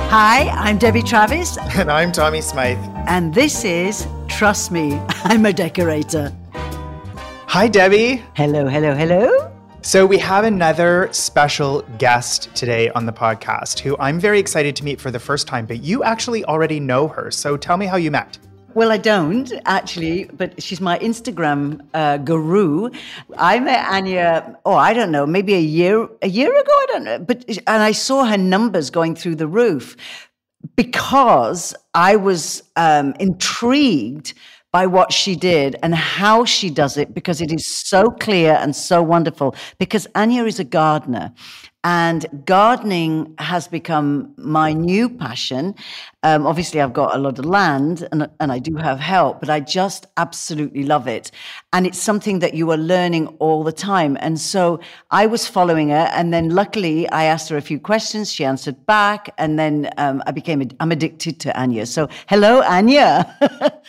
Hi, I'm Debbie Travis. And I'm Tommy Smythe. And this is Trust Me, I'm a Decorator. Hi, Debbie. Hello, hello, hello. So we have another special guest today on the podcast who I'm very excited to meet for the first time, but you actually already know her. So tell me how you met. Well, I don't actually, but she's my Instagram guru. I met Anya, I don't know, maybe a year ago, I don't know. And I saw her numbers going through the roof because I was intrigued by what she did and how she does it, because it is so clear and so wonderful. Because Anya is a gardener, and gardening has become my new passion. Obviously, I've got a lot of land and I do have help, but I just absolutely love it. And it's something that you are learning all the time. And so I was following her, and then luckily I asked her a few questions. She answered back, and then I'm addicted to Anya. So hello, Anya.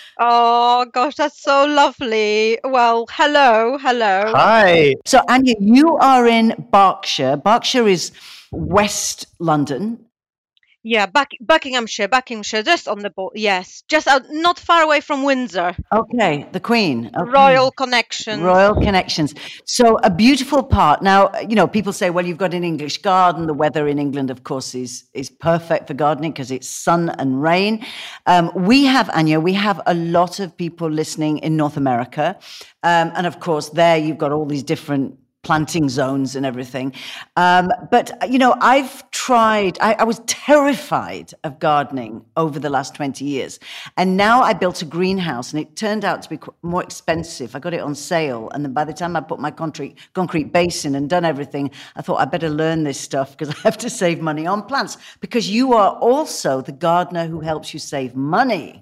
Oh, gosh, that's so lovely. Well, hello. Hi. So Anya, you are in Berkshire. Berkshire is West London. Yeah, Buckinghamshire, just on the border. Yes, just out, not far away from Windsor. Okay, the Queen. Okay. Royal connections. So a beautiful part. Now, people say, well, you've got an English garden. The weather in England, of course, is perfect for gardening because it's sun and rain. We have a lot of people listening in North America. And of course, there you've got all these different planting zones and everything. But I've tried, I was terrified of gardening over the last 20 years. And now I built a greenhouse, and it turned out to be more expensive. I got it on sale. And then by the time I put my concrete base in and done everything, I thought I better learn this stuff because I have to save money on plants. Because you are also the gardener who helps you save money.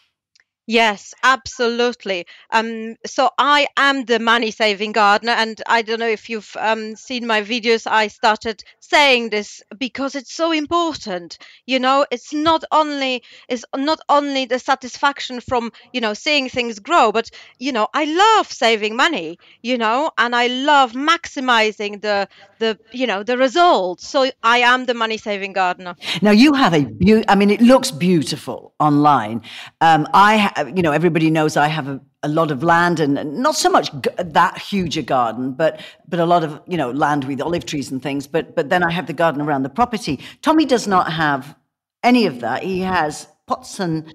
Yes, absolutely. So I am the money-saving gardener, and I don't know if you've seen my videos. I started saying this because it's so important. It's not only the satisfaction from seeing things grow, but I love saving money. And I love maximizing the results. So I am the money-saving gardener. Now you have it looks beautiful online. Everybody knows I have a lot of land, and not so much that huge a garden, but a lot of, land with olive trees and things. But then I have the garden around the property. Tommy does not have any of that. He has pots and...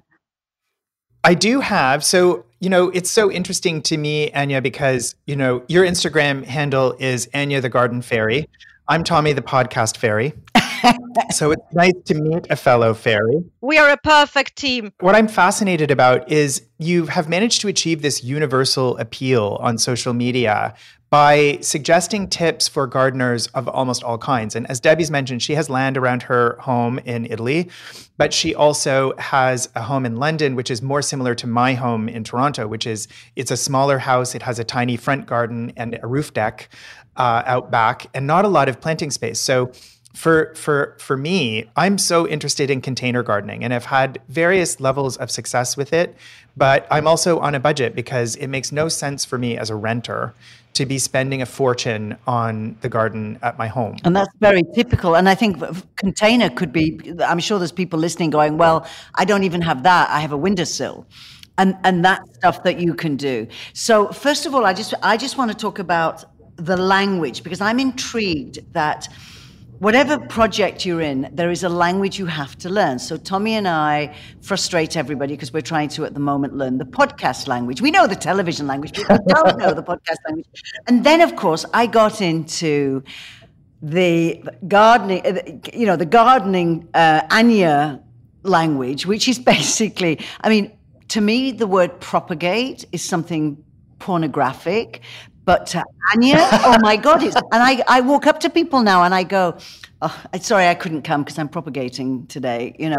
I do have. So, it's so interesting to me, Anya, because, your Instagram handle is Anya the Garden Fairy. I'm Tommy the Podcast Fairy. So it's nice to meet a fellow fairy. We are a perfect team. What I'm fascinated about is you have managed to achieve this universal appeal on social media by suggesting tips for gardeners of almost all kinds. And as Debbie's mentioned, she has land around her home in Italy, but she also has a home in London, which is more similar to my home in Toronto, it's a smaller house. It has a tiny front garden and a roof deck out back, and not a lot of planting space. So for me, I'm so interested in container gardening, and I've had various levels of success with it, but I'm also on a budget because it makes no sense for me as a renter to be spending a fortune on the garden at my home. And that's very typical. And I think container could be, I'm sure there's people listening going, well, I don't even have that. I have a windowsill. And that's stuff that you can do. So first of all, I just want to talk about the language, because I'm intrigued that whatever project you're in, there is a language you have to learn. So Tommy and I frustrate everybody because we're trying to, at the moment, learn the podcast language. We know the television language, but we don't know the podcast language. And then, of course, I got into the gardening, the gardening Anya language, which is basically, to me, the word propagate is something pornographic. But to Anya, oh my God, and I walk up to people now and I go, oh, sorry, I couldn't come because I'm propagating today, and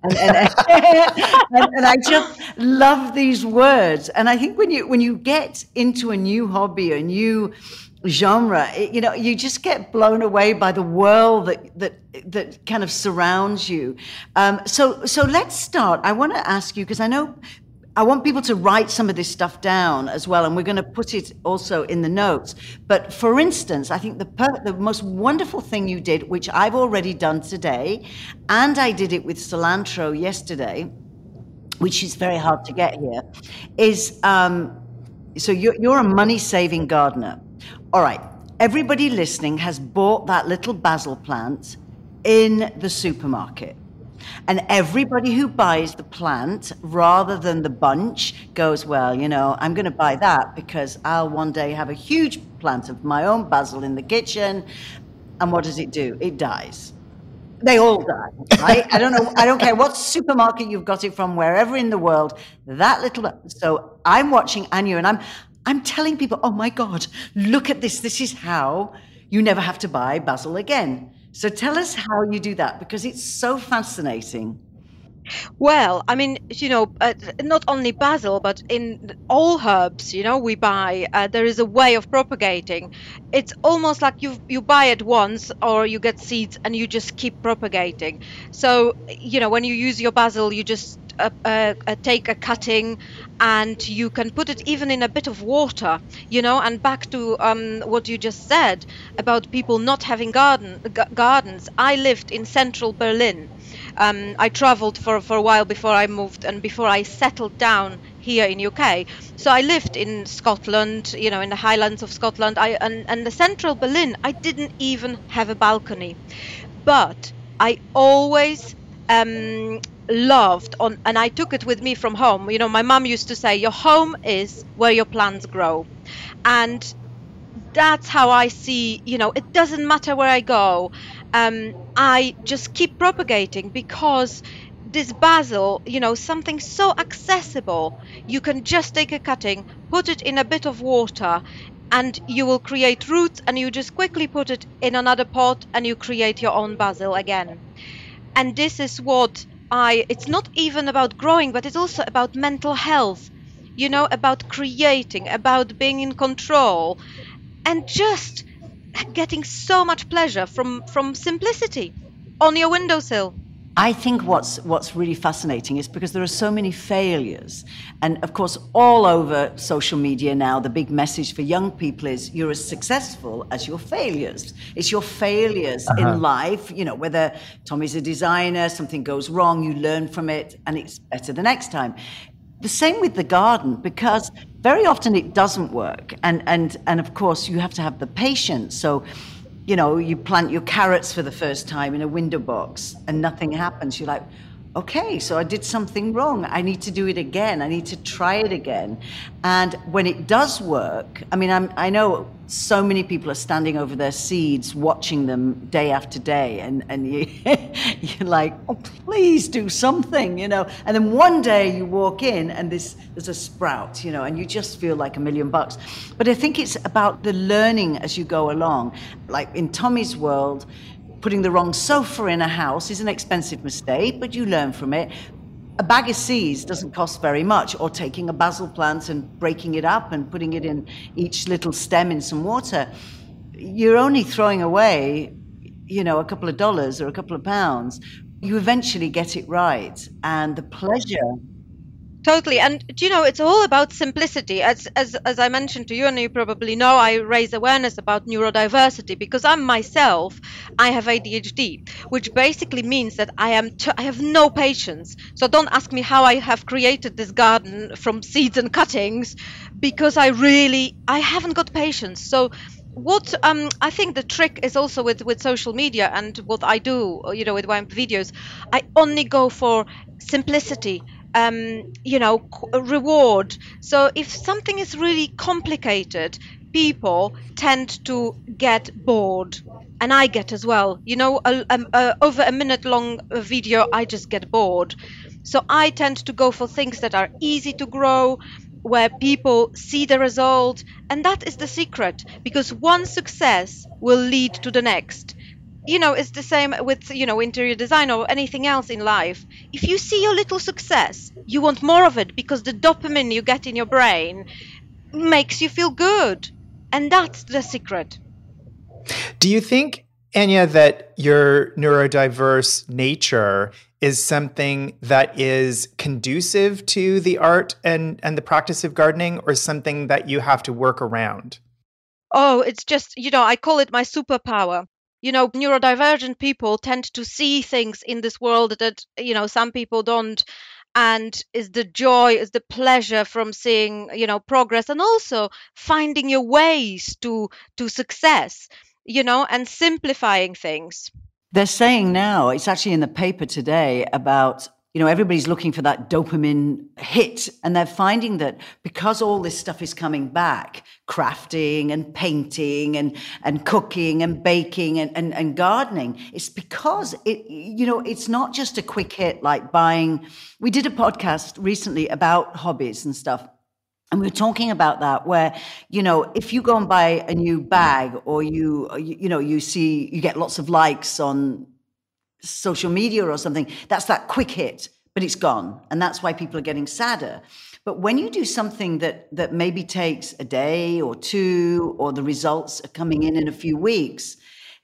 I just love these words. And I think when you get into a new hobby, a new genre, you just get blown away by the world that kind of surrounds you. So let's start. I want to ask you, because I know I want people to write some of this stuff down as well, and we're going to put it also in the notes. But for instance, I think the most wonderful thing you did, which I've already done today, and I did it with cilantro yesterday, which is very hard to get here, is so you're a money-saving gardener. All right, everybody listening has bought that little basil plant in the supermarket. And everybody who buys the plant rather than the bunch goes, well, you know, I'm going to buy that because I'll one day have a huge plant of my own basil in the kitchen. And what does it do? It dies. They all die, right? I don't care what supermarket you've got it from, wherever in the world, that little. So I'm watching Anya and I'm telling people, oh my God, look at this. This is how you never have to buy basil again. So tell us how you do that, because it's so fascinating. Well, I mean, you know, not only basil, but in all herbs, you know, we buy, there is a way of propagating. It's almost like you buy it once, or you get seeds and you just keep propagating. So, you know, when you use your basil, you just take a cutting and you can put it even in a bit of water, you know. And back to what you just said about people not having gardens. I lived in central Berlin. I traveled for a while before I moved and before I settled down here in UK. So I lived in Scotland, you know, in the Highlands of Scotland. And the central Berlin, I didn't even have a balcony. But I always loved and I took it with me from home. You know, my mum used to say, your home is where your plants grow. And that's how I see, you know, it doesn't matter where I go. I just keep propagating, because this basil, you know, something so accessible. You can just take a cutting, put it in a bit of water, and you will create roots, and you just quickly put it in another pot and you create your own basil again. And this is what it's not even about growing, but it's also about mental health, you know, about creating, about being in control, and just getting so much pleasure from simplicity on your windowsill. I think what's really fascinating is because there are so many failures. And of course, all over social media now, the big message for young people is you're as successful as your failures. It's your failures in life, you know, whether Tommy's a designer, something goes wrong, you learn from it, and it's better the next time. The same with the garden, because very often it doesn't work. And of course, you have to have the patience. So, you know, you plant your carrots for the first time in a window box and nothing happens. You're like, okay, so I did something wrong. I need to do it again. I need to try it again. And when it does work, I mean, I know so many people are standing over their seeds, watching them day after day. And you're like, oh, please do something, you know. And then one day you walk in and there's a sprout, you know, and you just feel like $1 million. But I think it's about the learning as you go along. Like in Tommy's world, putting the wrong sofa in a house is an expensive mistake, but you learn from it. A bag of seeds doesn't cost very much, or taking a basil plant and breaking it up and putting it in each little stem in some water. You're only throwing away, you know, a couple of dollars or a couple of pounds. You eventually get it right, and the pleasure. Totally. And, you know, it's all about simplicity. As I mentioned to you, and you probably know, I raise awareness about neurodiversity because I have ADHD, which basically means that I have no patience. So don't ask me how I have created this garden from seeds and cuttings, because I haven't got patience. So what I think the trick is also with social media and what I do, you know, with my videos, I only go for simplicity. You know, reward. So if something is really complicated, people tend to get bored, and I get as well. You know, over a minute long video, I just get bored. So I tend to go for things that are easy to grow, where people see the result, and that is the secret, because one success will lead to the next. You know, it's the same with, you know, interior design or anything else in life. If you see your little success, you want more of it, because the dopamine you get in your brain makes you feel good. And that's the secret. Do you think, Anya, that your neurodiverse nature is something that is conducive to the art and the practice of gardening, or something that you have to work around? Oh, it's just, I call it my superpower. Neurodivergent people tend to see things in this world that, some people don't. And is the joy, is the pleasure from seeing, progress, and also finding your ways to success, and simplifying things. They're saying now, it's actually in the paper today about, everybody's looking for that dopamine hit. And they're finding that because all this stuff is coming back, crafting and painting and cooking and baking and gardening, it's because it's not just a quick hit like buying. We did a podcast recently about hobbies and stuff. And we were talking about that, where, if you go and buy a new bag, or you get lots of likes on social media or something, that's that quick hit, but it's gone. And that's why people are getting sadder. But when you do something that maybe takes a day or two, or the results are coming in a few weeks,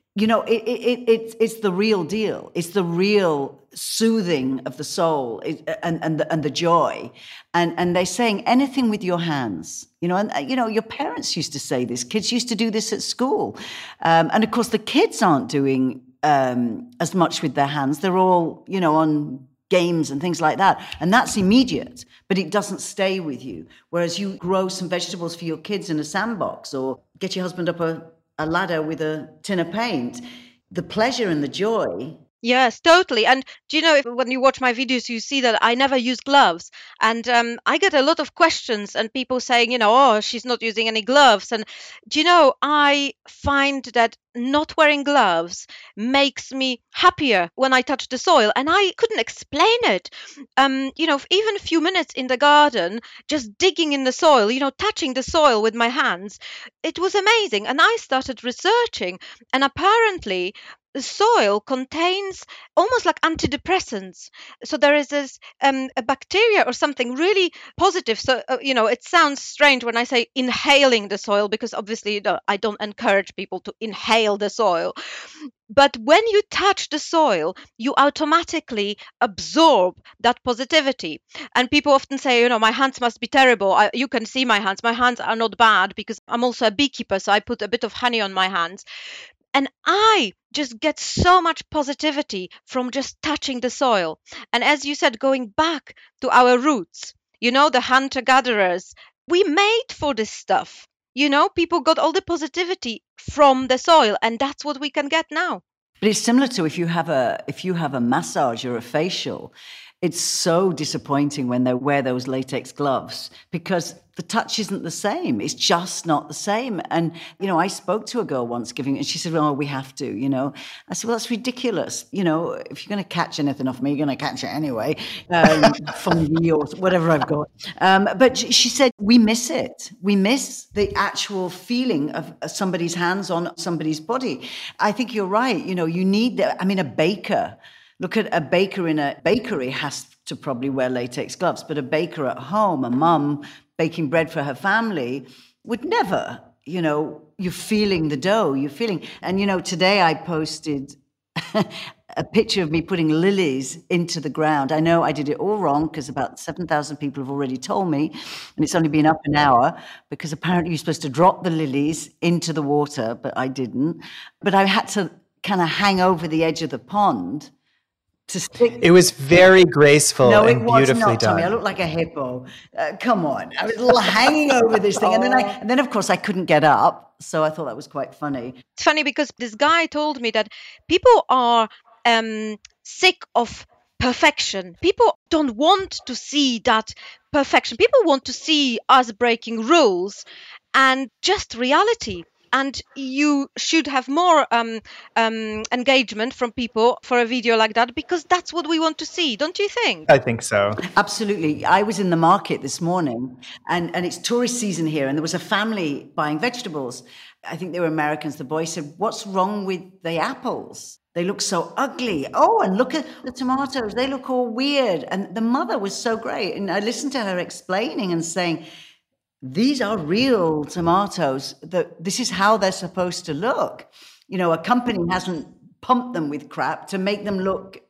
it's the real deal. It's the real soothing of the soul, and the joy. And they're saying anything with your hands, your parents used to say this, kids used to do this at school. And of course the kids aren't doing as much with their hands. They're all, on games and things like that. And that's immediate, but it doesn't stay with you. Whereas you grow some vegetables for your kids in a sandbox, or get your husband up a ladder with a tin of paint, the pleasure and the joy. Yes, totally. And do you know, when you watch my videos, you see that I never use gloves. And I get a lot of questions and people saying, oh, she's not using any gloves. And do you know, I find that not wearing gloves makes me happier when I touch the soil. And I couldn't explain it. Even a few minutes in the garden, just digging in the soil, touching the soil with my hands, it was amazing. And I started researching, and apparently the soil contains almost like antidepressants. So there is this a bacteria or something really positive. So, it sounds strange when I say inhaling the soil, because obviously I don't encourage people to inhale the soil. But when you touch the soil, you automatically absorb that positivity. And people often say, my hands must be terrible. You can see my hands. My hands are not bad, because I'm also a beekeeper. So I put a bit of honey on my hands. And I just get so much positivity from just touching the soil. And as you said, going back to our roots, the hunter-gatherers, we made for this stuff. People got all the positivity from the soil, and that's what we can get now. But it's similar to if you have a massage or a facial. It's so disappointing when they wear those latex gloves, because the touch isn't the same. It's just not the same. And, I spoke to a girl once and she said, oh, we have to, I said, well, that's ridiculous. If you're going to catch anything off me, you're going to catch it anyway, from me or whatever I've got. But she said, we miss it. We miss the actual feeling of somebody's hands on somebody's body. I think you're right. You need a baker. Look at a baker in a bakery has to probably wear latex gloves, but a baker at home, a mum baking bread for her family, would never, you're feeling the dough, and today I posted a picture of me putting lilies into the ground. I know I did it all wrong, because about 7,000 people have already told me, and it's only been up an hour, because apparently you're supposed to drop the lilies into the water, but I didn't. But I had to kind of hang over the edge of the pond to stick. It was very graceful and beautifully done. Tommy. I looked like a hippo. Come on. I was hanging over this thing. And then, of course, I couldn't get up. So I thought that was quite funny. It's funny because this guy told me that people are sick of perfection. People don't want to see that perfection. People want to see us breaking rules and just reality. And you should have more engagement from people for a video like that, because that's what we want to see, don't you think? I think so. Absolutely. I was in the market this morning, and it's tourist season here, and there was a family buying vegetables. I think they were Americans. The boy said, what's wrong with the apples? They look so ugly. Oh, and look at the tomatoes. They look all weird. And the mother was so great. And I listened to her explaining and saying, these are real tomatoes. This is how they're supposed to look. A company hasn't pumped them with crap to make them look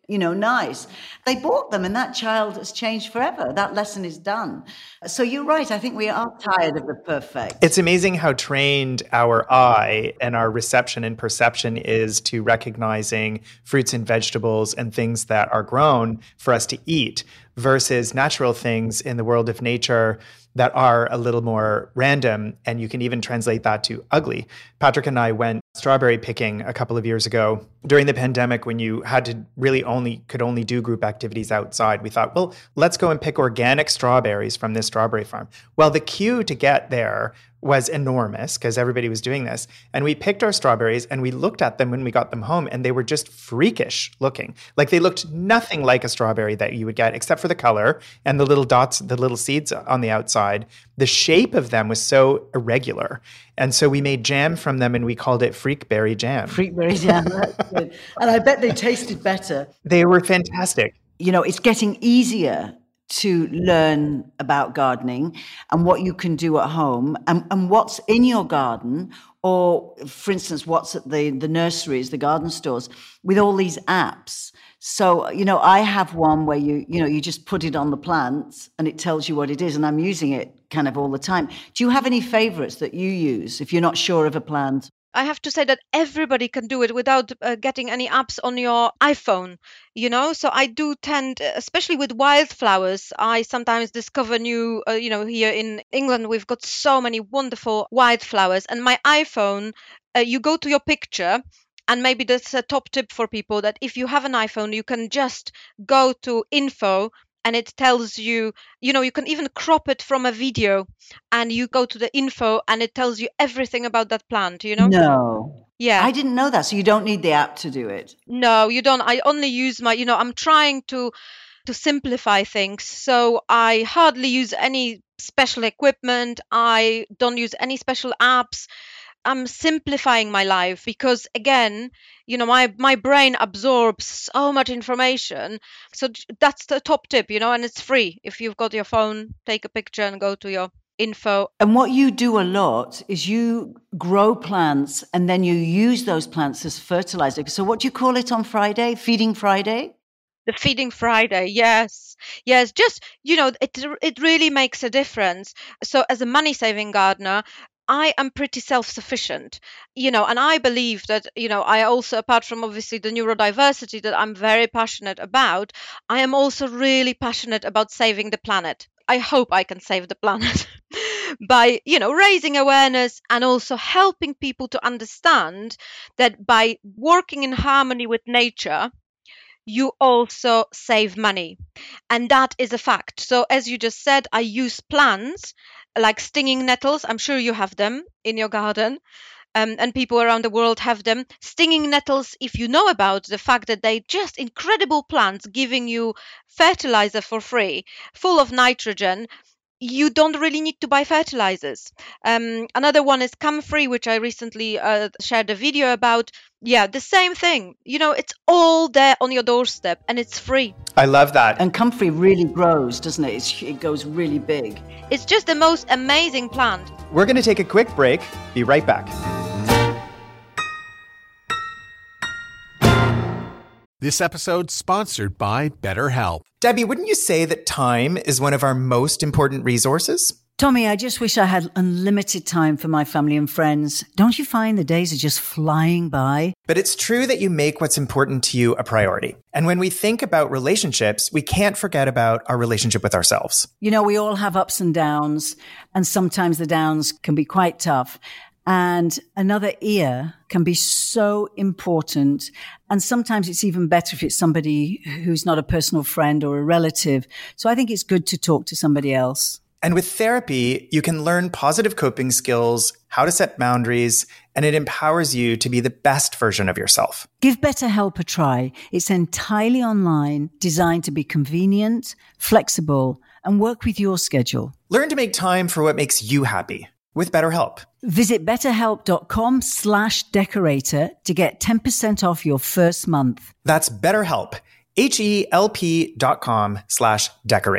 nice. They bought them and that child has changed forever. That lesson is done. So you're right. I think we are tired of the perfect. It's amazing how trained our eye and our reception and perception is to recognizing fruits and vegetables and things that are grown for us to eat versus natural things in the world of nature that are a little more random. And you can even translate that to ugly. Patrick and I went strawberry picking a couple of years ago during the pandemic when you had to could only do group activities outside. We thought, well, let's go and pick organic strawberries from this strawberry farm. Well, the queue to get there was enormous because everybody was doing this. And we picked our strawberries and we looked at them when we got them home and they were just freakish looking. Like they looked nothing like a strawberry that you would get except for the color and the little dots, the little seeds on the outside. The shape of them was so irregular. And so we made jam from them and we called it freakberry jam. Freakberry jam, that's good. And I bet they tasted better. They were fantastic. It's getting easier to learn about gardening and what you can do at home and what's in your garden, or for instance, what's at the nurseries, the garden stores, with all these apps. So, I have one where you just put it on the plants and it tells you what it is. And I'm using it kind of all the time. Do you have any favorites that you use if you're not sure of a plant? I have to say that everybody can do it without getting any apps on your iPhone, So I do tend, especially with wildflowers, I sometimes discover new, here in England, we've got so many wonderful wildflowers. And my iPhone, you go to your picture, and maybe that's a top tip for people, that if you have an iPhone, you can just go to info and it tells you, you can even crop it from a video and you go to the info and it tells you everything about that plant, No. Yeah. I didn't know that. So you don't need the app to do it. No, you don't. I only use my, I'm trying to simplify things. So I hardly use any special equipment. I don't use any special apps. I'm simplifying my life because, again, my brain absorbs so much information. So that's the top tip, and it's free. If you've got your phone, take a picture and go to your info. And what you do a lot is you grow plants and then you use those plants as fertilizer. So what do you call it on Friday? Feeding Friday? The Feeding Friday, yes. Just, it really makes a difference. So as a money-saving gardener, I am pretty self-sufficient, and I believe that, I also, apart from obviously the neurodiversity that I'm very passionate about, I am also really passionate about saving the planet. I hope I can save the planet by, raising awareness and also helping people to understand that by working in harmony with nature, you also save money. And that is a fact. So as you just said, I use plants like stinging nettles. I'm sure you have them in your garden. And people around the world have them. Stinging nettles, if you know about the fact that they just incredible plants giving you fertilizer for free, full of nitrogen, you don't really need to buy fertilizers. Another one is comfrey, which I recently shared a video about. Yeah, the same thing. It's all there on your doorstep and it's free. I love that. And comfrey really grows, doesn't it? It goes really big. It's just the most amazing plant. We're going to take a quick break. Be right back. This episode sponsored by BetterHelp. Debbie, wouldn't you say that time is one of our most important resources? Tommy, I just wish I had unlimited time for my family and friends. Don't you find the days are just flying by? But it's true that you make what's important to you a priority. And when we think about relationships, we can't forget about our relationship with ourselves. We all have ups and downs, and sometimes the downs can be quite tough. And another ear can be so important. And sometimes it's even better if it's somebody who's not a personal friend or a relative. So I think it's good to talk to somebody else. And with therapy, you can learn positive coping skills, how to set boundaries, and it empowers you to be the best version of yourself. Give BetterHelp a try. It's entirely online, designed to be convenient, flexible, and work with your schedule. Learn to make time for what makes you happy with BetterHelp. Visit betterhelp.com/decorator to get 10% off your first month. That's BetterHelp, HELP.com/decorator.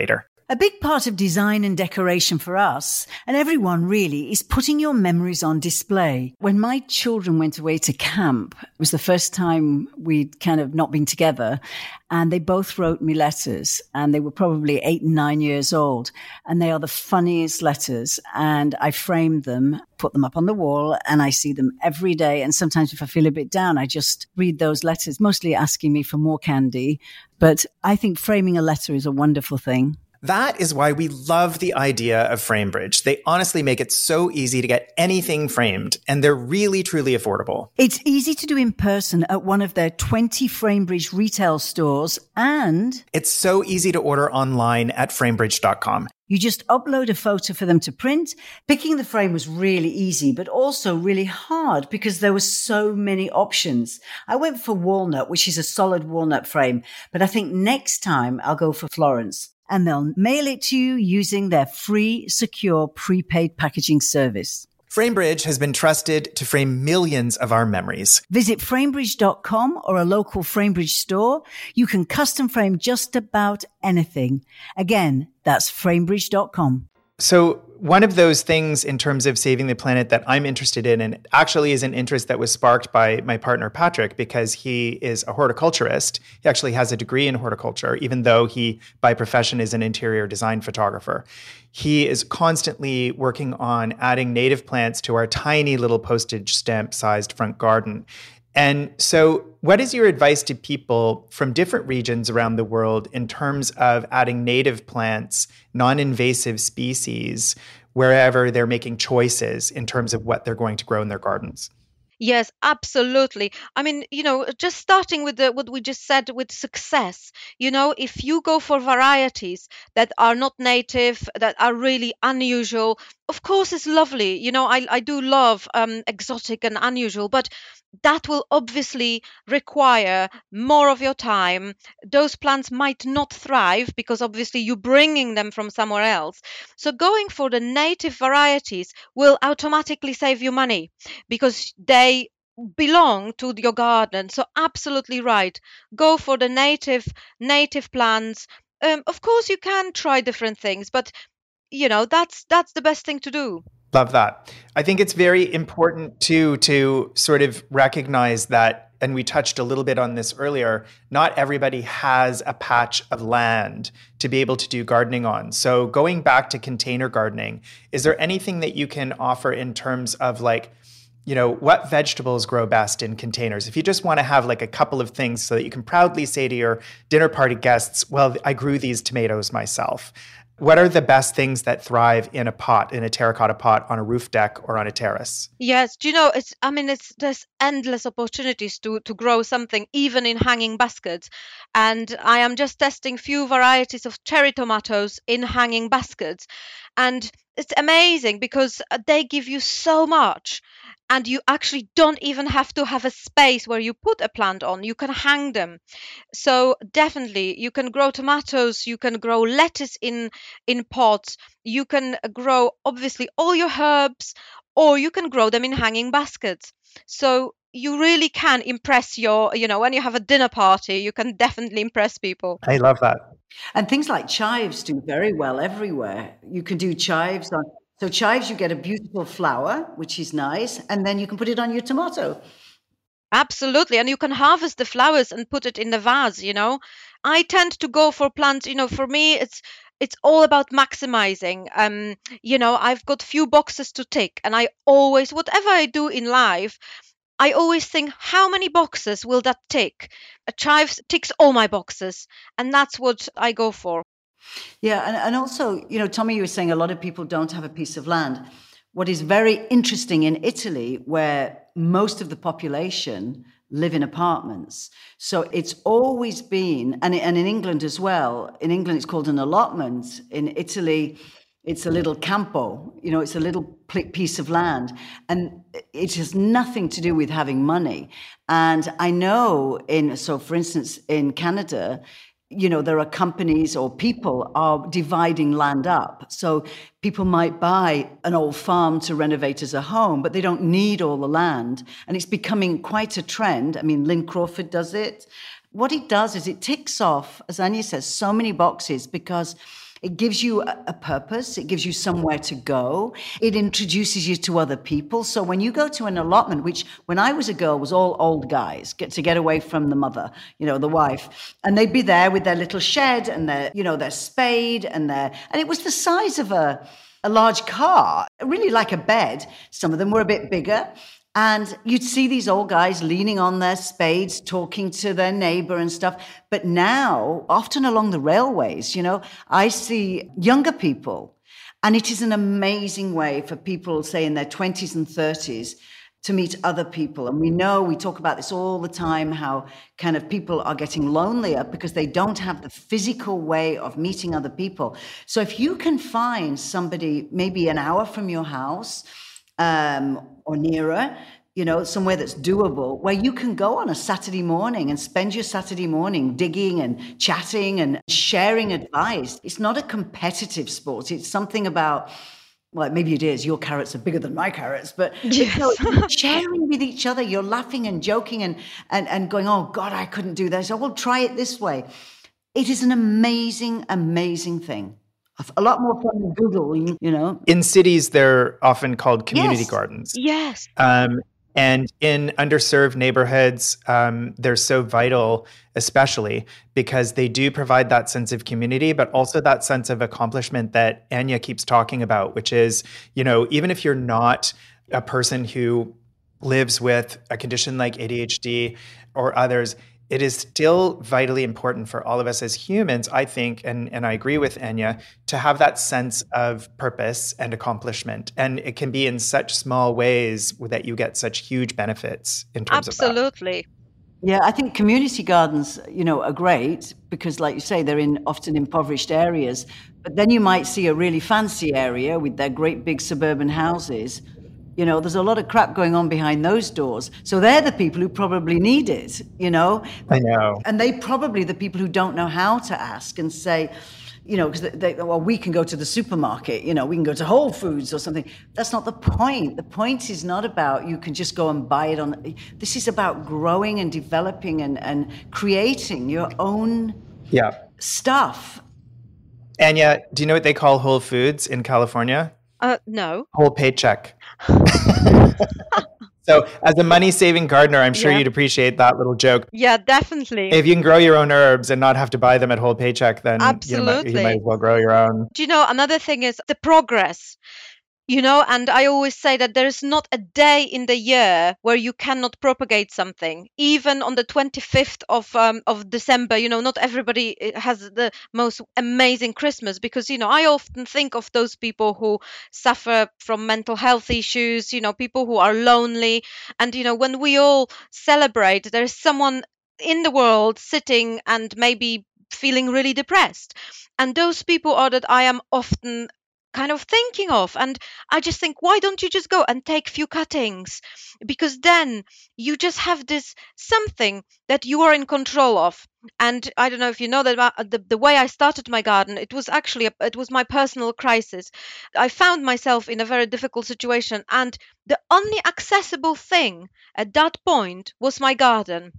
A big part of design and decoration for us, and everyone really, is putting your memories on display. When my children went away to camp, it was the first time we'd kind of not been together, and they both wrote me letters, and they were probably 8 and 9 years old, and they are the funniest letters, and I framed them, put them up on the wall, and I see them every day. And sometimes if I feel a bit down, I just read those letters, mostly asking me for more candy. But I think framing a letter is a wonderful thing. That is why we love the idea of FrameBridge. They honestly make it so easy to get anything framed, and they're really, truly affordable. It's easy to do in person at one of their 20 FrameBridge retail stores, and it's so easy to order online at framebridge.com. You just upload a photo for them to print. Picking the frame was really easy, but also really hard because there were so many options. I went for walnut, which is a solid walnut frame, but I think next time I'll go for Florence. And they'll mail it to you using their free, secure, prepaid packaging service. FrameBridge has been trusted to frame millions of our memories. Visit framebridge.com or a local FrameBridge store. You can custom frame just about anything. Again, that's framebridge.com. So one of those things in terms of saving the planet that I'm interested in, and actually is an interest that was sparked by my partner, Patrick, because he is a horticulturist. He actually has a degree in horticulture, even though he, by profession, is an interior design photographer. He is constantly working on adding native plants to our tiny little postage stamp-sized front garden. And so what is your advice to people from different regions around the world in terms of adding native plants, non-invasive species, wherever they're making choices in terms of what they're going to grow in their gardens? Yes, absolutely. I mean, just starting with what we just said with success, if you go for varieties that are not native, that are really unusual, of course it's lovely. I do love exotic and unusual, but that will obviously require more of your time. Those plants might not thrive because obviously you're bringing them from somewhere else. So going for the native varieties will automatically save you money because they belong to your garden. So absolutely right. Go for the native plants. Of course you can try different things, but that's the best thing to do. Love that. I think it's very important too to sort of recognize that, and we touched a little bit on this earlier, not everybody has a patch of land to be able to do gardening on. So going back to container gardening, is there anything that you can offer in terms of what vegetables grow best in containers? If you just want to have a couple of things so that you can proudly say to your dinner party guests, well, I grew these tomatoes myself. What are the best things that thrive in a pot, in a terracotta pot, on a roof deck or on a terrace? Yes, there's endless opportunities to grow something, even in hanging baskets. And I am just testing few varieties of cherry tomatoes in hanging baskets. And it's amazing because they give you so much. And you actually don't even have to have a space where you put a plant on. You can hang them. So definitely you can grow tomatoes, you can grow lettuce in pots, you can grow obviously all your herbs, or you can grow them in hanging baskets. So you really can impress when you have a dinner party, you can definitely impress people. I love that. And things like chives do very well everywhere. You can do chives on. So chives, you get a beautiful flower, which is nice, and then you can put it on your tomato. Absolutely. And you can harvest the flowers and put it in the vase, I tend to go for plants, for me, it's all about maximizing. I've got few boxes to tick, and I always, whatever I do in life, I always think, how many boxes will that tick? A chive ticks all my boxes, and that's what I go for. Yeah, and also, Tommy, you were saying a lot of people don't have a piece of land. What is very interesting in Italy, where most of the population live in apartments. So it's always been, and in England as well, in England it's called an allotment. In Italy, it's a little campo, it's a little piece of land. And it has nothing to do with having money. And I know for instance, in Canada, there are companies or people are dividing land up. So people might buy an old farm to renovate as a home, but they don't need all the land. And it's becoming quite a trend. I mean, Lynn Crawford does it. What it does is it ticks off, as Anya says, so many boxes because It gives you a purpose. It gives you somewhere to go. It introduces you to other people. So when you go to an allotment, which when I was a girl was all old guys, get away from the mother, the wife, and they'd be there with their little shed and their spade and it was the size of a large car, really like a bed. Some of them were a bit bigger. And you'd see these old guys leaning on their spades, talking to their neighbor and stuff. But now, often along the railways, I see younger people. And it is an amazing way for people, say, in their 20s and 30s to meet other people. And we talk about this all the time, how kind of people are getting lonelier because they don't have the physical way of meeting other people. So if you can find somebody maybe an hour from your house, or nearer, somewhere that's doable, where you can go on a Saturday morning and spend your Saturday morning digging and chatting and sharing advice. It's not a competitive sport. It's something about, well, maybe it is. Your carrots are bigger than my carrots, but sharing with each other, you're laughing and joking and going, oh God, I couldn't do this. Oh, well, try it this way. It is an amazing, amazing thing. A lot more fun than Googling, In cities, they're often called community gardens. Yes. And in underserved neighborhoods, they're so vital, especially because they do provide that sense of community, but also that sense of accomplishment that Anya keeps talking about, which is, even if you're not a person who lives with a condition like ADHD or others, it is still vitally important for all of us as humans, I think, and I agree with Anya, to have that sense of purpose and accomplishment. And it can be in such small ways that you get such huge benefits in terms of that. Absolutely. Yeah, I think community gardens, are great because, like you say, they're in often impoverished areas. But then you might see a really fancy area with their great big suburban houses. There's a lot of crap going on behind those doors. So they're the people who probably need it, I know. And they probably the people who don't know how to ask and say, because we can go to the supermarket, we can go to Whole Foods or something. That's not the point. The point is not about you can just go and buy it this is about growing and developing and creating your own stuff. Anya, do you know what they call Whole Foods in California? No. Whole paycheck. So as a money-saving gardener, I'm sure you'd appreciate that little joke. Yeah, definitely. If you can grow your own herbs and not have to buy them at Whole Paycheck, then you might as well grow your own. Do you know, another thing is the progress. And I always say that there is not a day in the year where you cannot propagate something. Even on the 25th of December, not everybody has the most amazing Christmas because, I often think of those people who suffer from mental health issues, people who are lonely. And, when we all celebrate, there's someone in the world sitting and maybe feeling really depressed. And those people are that I am often kind of thinking of, and I just think, why don't you just go and take few cuttings, because then you just have this something that you are in control of. And I don't know if you know that the way I started my garden, it was my personal crisis. I found myself in a very difficult situation, and the only accessible thing at that point was my garden.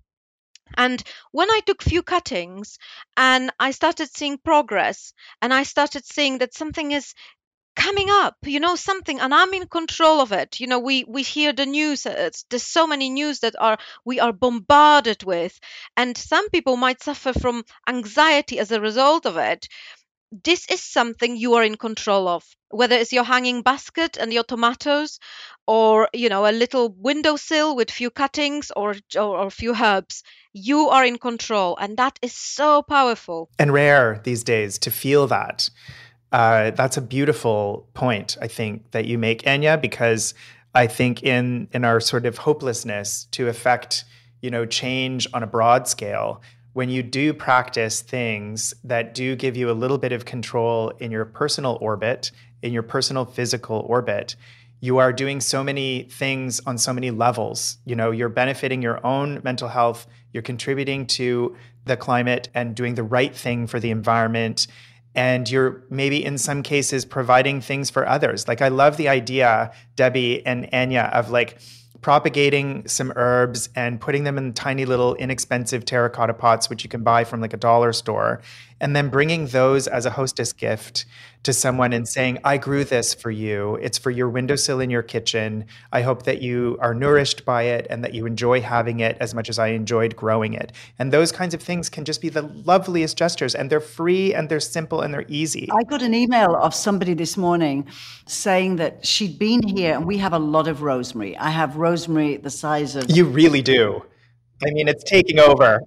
And when I took few cuttings and I started seeing progress, and I started seeing that something is coming up, something, and I'm in control of it. We hear the news. There's so many news that we are bombarded with, and some people might suffer from anxiety as a result of it. This is something you are in control of, whether it's your hanging basket and your tomatoes, or a little windowsill with few cuttings or a few herbs. You are in control, and that is so powerful and rare these days to feel that. That's a beautiful point, I think, that you make, Anya, because I think in our sort of hopelessness to affect, change on a broad scale, when you do practice things that do give you a little bit of control in your personal orbit, in your personal physical orbit, you are doing so many things on so many levels. You're benefiting your own mental health, you're contributing to the climate and doing the right thing for the environment. And you're maybe in some cases providing things for others. Like I love the idea, Debbie and Anya, of propagating some herbs and putting them in tiny little inexpensive terracotta pots, which you can buy from a dollar store, and then bringing those as a hostess gift to someone and saying, I grew this for you. It's for your windowsill in your kitchen. I hope that you are nourished by it and that you enjoy having it as much as I enjoyed growing it. And those kinds of things can just be the loveliest gestures, and they're free and they're simple and they're easy. I got an email of somebody this morning saying that she'd been here, and we have a lot of rosemary. I have rosemary the size of... You really do. I mean, it's taking over.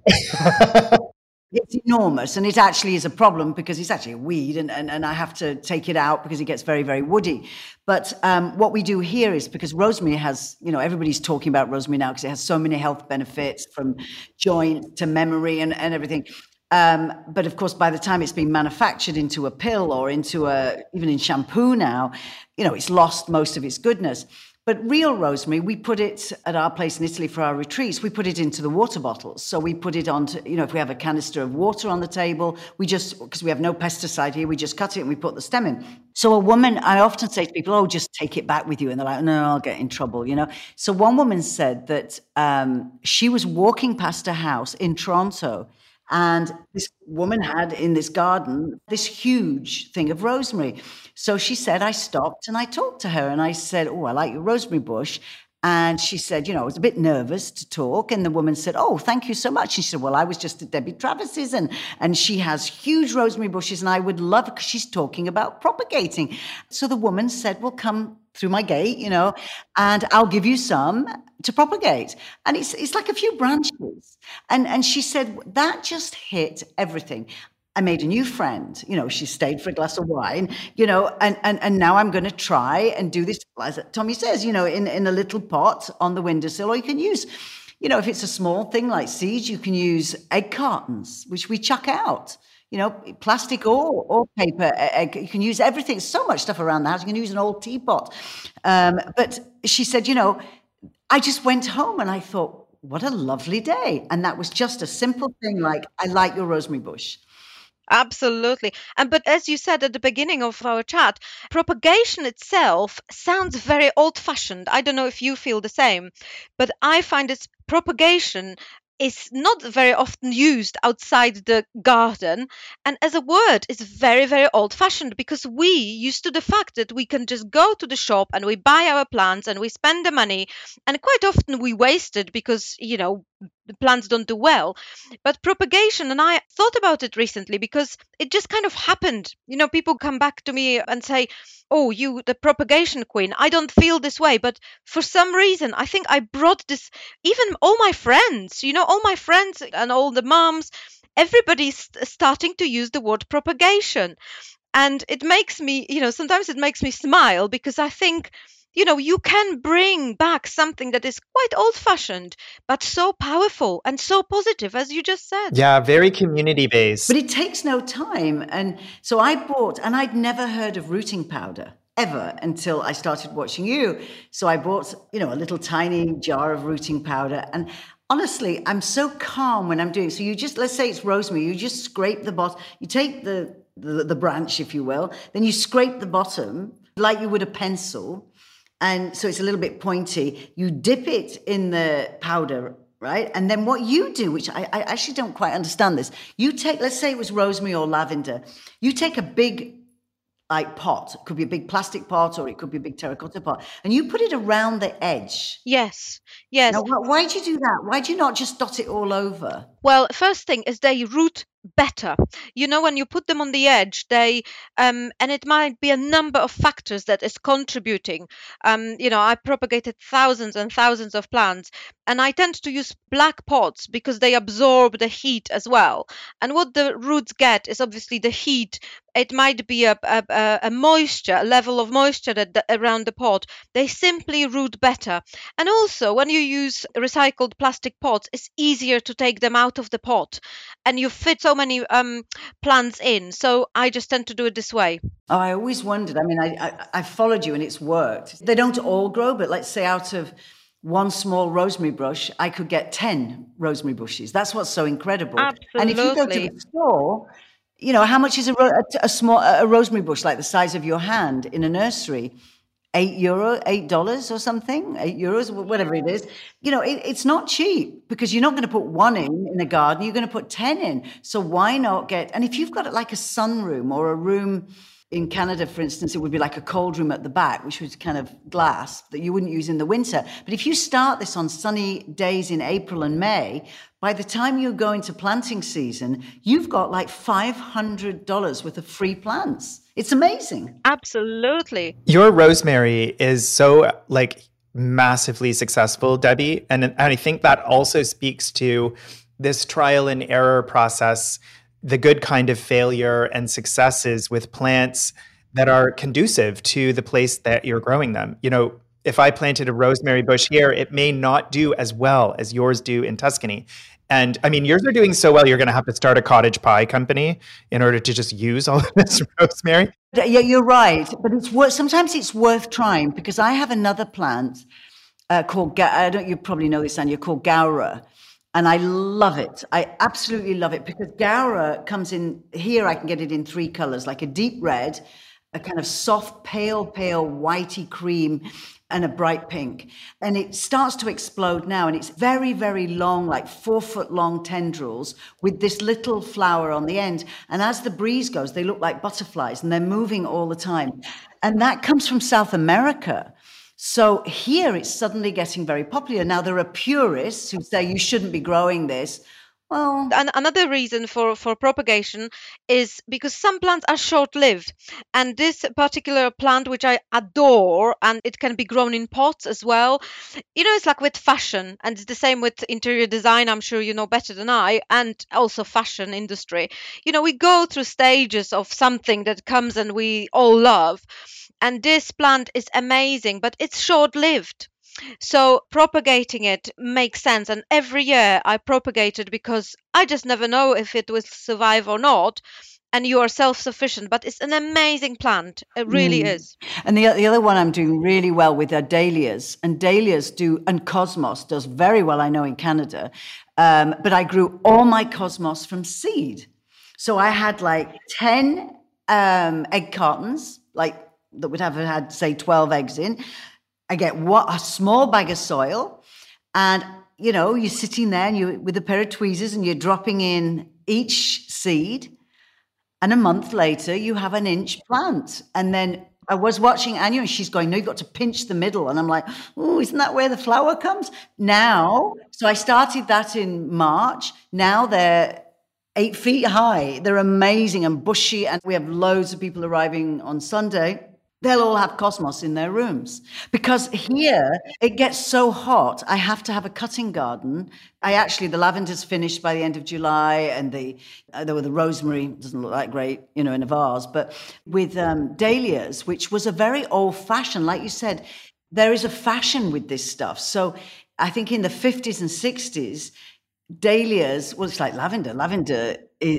It's enormous, and it actually is a problem because it's actually a weed, and I have to take it out because it gets very, very woody. But what we do here is, because rosemary has, everybody's talking about rosemary now because it has so many health benefits, from joint to memory and everything. But of course, by the time it's been manufactured into a pill or into even in shampoo now, it's lost most of its goodness. But real rosemary, we put it at our place in Italy for our retreats, we put it into the water bottles. So we put it onto, if we have a canister of water on the table, because we have no pesticide here, we just cut it and we put the stem in. So a woman, I often say to people, oh, just take it back with you. And they're like, no, I'll get in trouble, So one woman said that she was walking past a house in Toronto, and this woman had in this garden this huge thing of rosemary. So she said, I stopped and I talked to her and I said, oh, I like your rosemary bush. And she said, I was a bit nervous to talk. And the woman said, oh, thank you so much. And she said, well, I was just at Debbie Travis's and she has huge rosemary bushes and I would love it because she's talking about propagating. So the woman said, well, come through my gate, and I'll give you some to propagate. And it's like a few branches. And she said, that just hit everything. I made a new friend, she stayed for a glass of wine, and now I'm going to try and do this, as Tommy says, in a little pot on the windowsill, or you can use, if it's a small thing like seeds, you can use egg cartons, which we chuck out, plastic or paper egg. You can use everything. So much stuff around the house. You can use an old teapot. But she said, I just went home and I thought, what a lovely day. And that was just a simple thing like, I like your rosemary bush. Absolutely. But as you said at the beginning of our chat, propagation itself sounds very old-fashioned. I don't know if you feel the same, but I find it's propagation is not very often used outside the garden, and as a word is very, very old-fashioned, because we used to the fact that we can just go to the shop and we buy our plants and we spend the money, and quite often we waste it because the plants don't do well. But propagation, and I thought about it recently because it just kind of happened. People come back to me and say, oh, you, the propagation queen, I don't feel this way. But for some reason, I think I brought this, even all my friends, all my friends and all the moms, everybody's starting to use the word propagation. And it makes me, sometimes it makes me smile because I think, you can bring back something that is quite old-fashioned, but so powerful and so positive, as you just said. Yeah, very community-based. But it takes no time. And so I bought, and I'd never heard of rooting powder ever until I started watching you. So I bought, a little tiny jar of rooting powder. And honestly, I'm so calm when I'm doing it. So you just, let's say it's rosemary, you just scrape the bottom, you take the branch, if you will, then you scrape the bottom like you would a pencil. And so it's a little bit pointy. You dip it in the powder, right? And then what you do, which I actually don't quite understand this, you take, let's say it was rosemary or lavender, you take a big pot, it could be a big plastic pot or it could be a big terracotta pot, and you put it around the edge. Yes. Now, why do you do that? Why do you not just dot it all over? Well, first thing is they root better. When you put them on the edge, they and it might be a number of factors that is contributing. I propagated thousands and thousands of plants, and I tend to use black pots because they absorb the heat as well. And what the roots get is obviously the heat. It might be a moisture, a level of moisture that around the pot. They simply root better. And also, when you use recycled plastic pots, it's easier to take them out of the pot, and you fit so many plants in. So I just tend to do it this way. Oh, I always wondered. I mean, I followed you and it's worked. They don't all grow, but let's say out of one small rosemary bush, I could get 10 rosemary bushes. That's what's so incredible. Absolutely. And if you go to the store, how much is a rosemary bush, like the size of your hand in a nursery? €8, $8 or something, €8, whatever it is. It's not cheap because you're not going to put one in a garden. You're going to put 10 in. So why not and if you've got it like a sunroom or a room in Canada, for instance, it would be like a cold room at the back, which was kind of glass that you wouldn't use in the winter. But if you start this on sunny days in April and May, by the time you go into planting season, you've got like $500 worth of free plants. It's amazing. Absolutely. Your rosemary is so massively successful, Debbie. And I think that also speaks to this trial and error process, the good kind of failure and successes with plants that are conducive to the place that you're growing them. If I planted a rosemary bush here, it may not do as well as yours do in Tuscany. And I mean, yours are doing so well, you're going to have to start a cottage pie company in order to just use all of this rosemary. Yeah, you're right. But sometimes it's worth trying, because I have another plant called, you probably know this, Anya, called Gaura. And I love it. I absolutely love it, because Gaura comes in here. I can get it in 3 colors, like a deep red, a kind of soft, pale, whitey cream, and a bright pink. And it starts to explode now. And it's very, very long, like 4-foot long tendrils with this little flower on the end. And as the breeze goes, they look like butterflies, and they're moving all the time. And that comes from South America. So here it's suddenly getting very popular. Now, there are purists who say you shouldn't be growing this. Well, and another reason for propagation is because some plants are short-lived. And this particular plant, which I adore, and it can be grown in pots as well. It's like with fashion, and it's the same with interior design. I'm sure you know better than I, and also fashion industry. We go through stages of something that comes and we all love. And this plant is amazing, but it's short-lived. So propagating it makes sense. And every year I propagate it, because I just never know if it will survive or not. And you are self-sufficient, but it's an amazing plant. It really is. And the other one I'm doing really well with are dahlias. And dahlias and cosmos does very well, I know, in Canada. But I grew all my cosmos from seed. So I had like 10 egg cartons, that would have had, say, 12 eggs in. I get a small bag of soil, and, you're sitting there and with a pair of tweezers, and you're dropping in each seed. And a month later, you have an inch plant. And then I was watching Anya, and she's going, no, you've got to pinch the middle. And I'm like, oh, isn't that where the flower comes? Now, so I started that in March. Now they're 8 feet high. They're amazing and bushy. And we have loads of people arriving on Sunday. They'll all have cosmos in their rooms, because here it gets so hot. I have to have a cutting garden. The lavender's finished by the end of July, and the rosemary doesn't look that great, in a vase. But with dahlias, which was a very old fashioned, like you said, there is a fashion with this stuff. So I think in the 50s and 60s, dahlias, well, it's like lavender. Lavender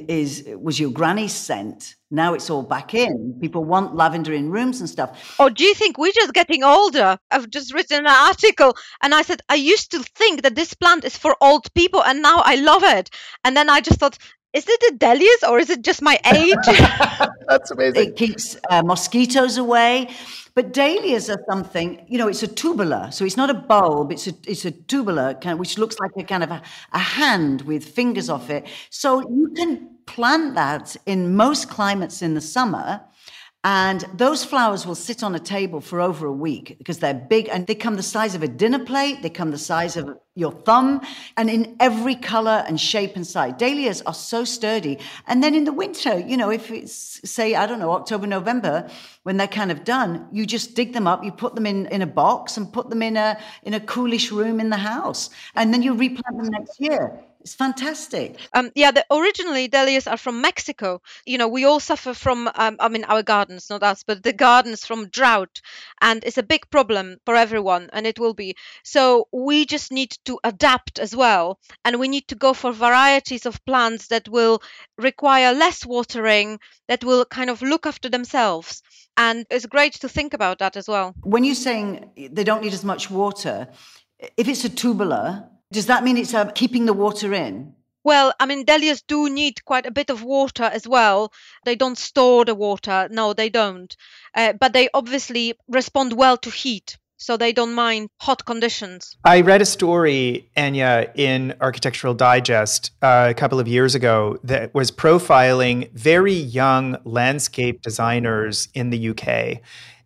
was your granny's scent. Now it's all back in. People want lavender in rooms and stuff. Or do you think we're just getting older? I've just written an article, and I said, I used to think that this plant is for old people, and now I love it. And then I just thought, is it the dahlias, or is it just my age? That's amazing. It keeps mosquitoes away. But dahlias are something, it's a tubular. So it's not a bulb, it's a tubular, which looks like a kind of a hand with fingers off it. So you can plant that in most climates in the summer. And those flowers will sit on a table for over a week, because they're big, and they come the size of a dinner plate. They come the size of your thumb, and in every color and shape and size. Dahlias are so sturdy. And then in the winter, if it's, say, I don't know, October, November, when they're kind of done, you just dig them up, you put them in a box and put them in a coolish room in the house. And then you replant them next year. It's fantastic. Originally dahlias are from Mexico. We all suffer from, our gardens, not us, but the gardens, from drought. And it's a big problem for everyone, and it will be. So we just need to adapt as well. And we need to go for varieties of plants that will require less watering, that will kind of look after themselves. And it's great to think about that as well. When you're saying they don't need as much water, if it's a tubular, does that mean it's keeping the water in? Well, I mean, dahlias do need quite a bit of water as well. They don't store the water. No, they don't. But they obviously respond well to heat. So they don't mind hot conditions. I read a story, Anya, in Architectural Digest a couple of years ago that was profiling very young landscape designers in the UK.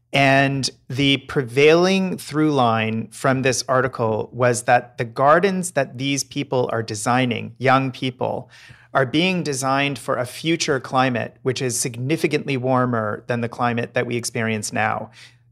And the prevailing through line from this article was that the gardens that these people are designing, young people, are being designed for a future climate, which is significantly warmer than the climate that we experience now.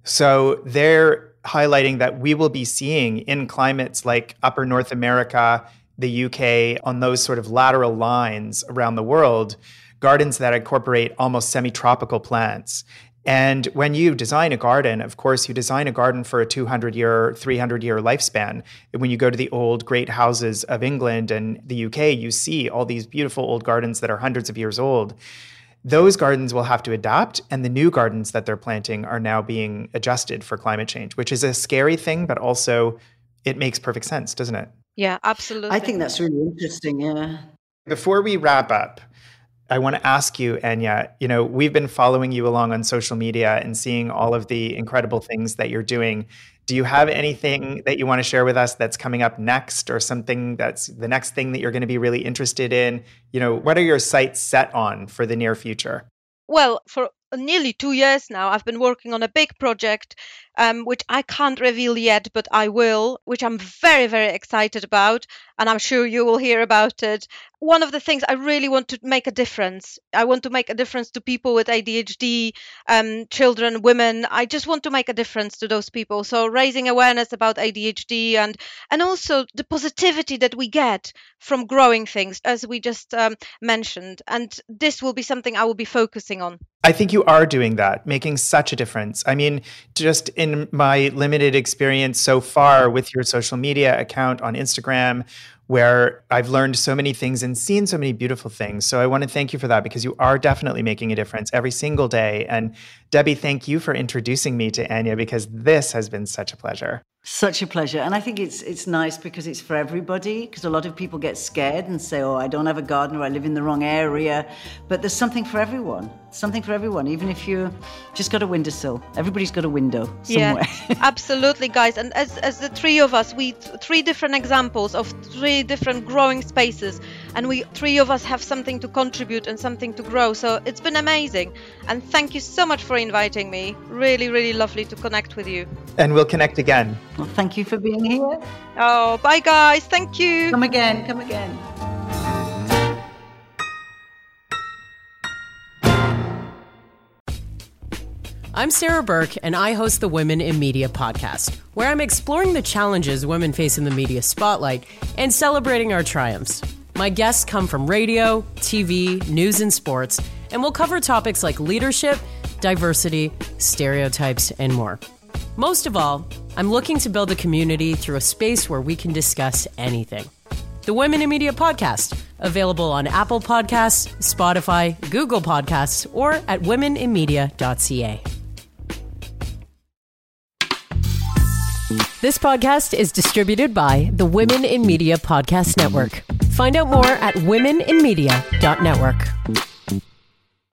So they're highlighting that we will be seeing in climates like Upper North America, the UK, on those sort of lateral lines around the world, gardens that incorporate almost semi-tropical plants. And when you design a garden, of course, you design a garden for a 200-year, 300-year lifespan. When you go to the old great houses of England and the UK, you see all these beautiful old gardens that are hundreds of years old. Those gardens will have to adapt, and the new gardens that they're planting are now being adjusted for climate change, which is a scary thing, but also it makes perfect sense, doesn't it? Yeah, absolutely. I think that's really interesting, yeah. Before we wrap up, I want to ask you, Anya, we've been following you along on social media and seeing all of the incredible things that you're doing. Do you have anything that you want to share with us that's coming up next, or something that's the next thing that you're going to be really interested in? What are your sights set on for the near future? Well, for nearly 2 years now, I've been working on a big project, which I can't reveal yet, but I will, which I'm very, very excited about. And I'm sure you will hear about it. One of the things I really want to make a difference. I want to make a difference to people with ADHD, children, women. I just want to make a difference to those people. So raising awareness about ADHD and also the positivity that we get from growing things, as we just mentioned. And this will be something I will be focusing on. I think you are doing that, making such a difference. I mean, just in my limited experience so far with your social media account on Instagram, where I've learned so many things and seen so many beautiful things. So I want to thank you for that, because you are definitely making a difference every single day. And Debbie, thank you for introducing me to Anya, because this has been such a pleasure. Such a pleasure. And I think it's nice because it's for everybody, because a lot of people get scared and say, oh, I don't have a garden, or I live in the wrong area. But there's something for everyone. Something for everyone, even if you just got a windowsill. Everybody's got a window somewhere. Yeah, absolutely, guys. And as the three of us, we three different examples of three different growing spaces. And we three of us have something to contribute and something to grow. So it's been amazing. And thank you so much for inviting me. Really, really lovely to connect with you. And we'll connect again. Well, thank you for being here. Oh, bye, guys. Thank you. Come again. Come again. I'm Sarah Burke, and I host the Women in Media podcast, where I'm exploring the challenges women face in the media spotlight and celebrating our triumphs. My guests come from radio, TV, news, and sports, and we'll cover topics like leadership, diversity, stereotypes, and more. Most of all, I'm looking to build a community through a space where we can discuss anything. The Women in Media podcast, available on Apple Podcasts, Spotify, Google Podcasts, or at womeninmedia.ca. This podcast is distributed by the Women in Media Podcast Network. Find out more at womeninmedia.network.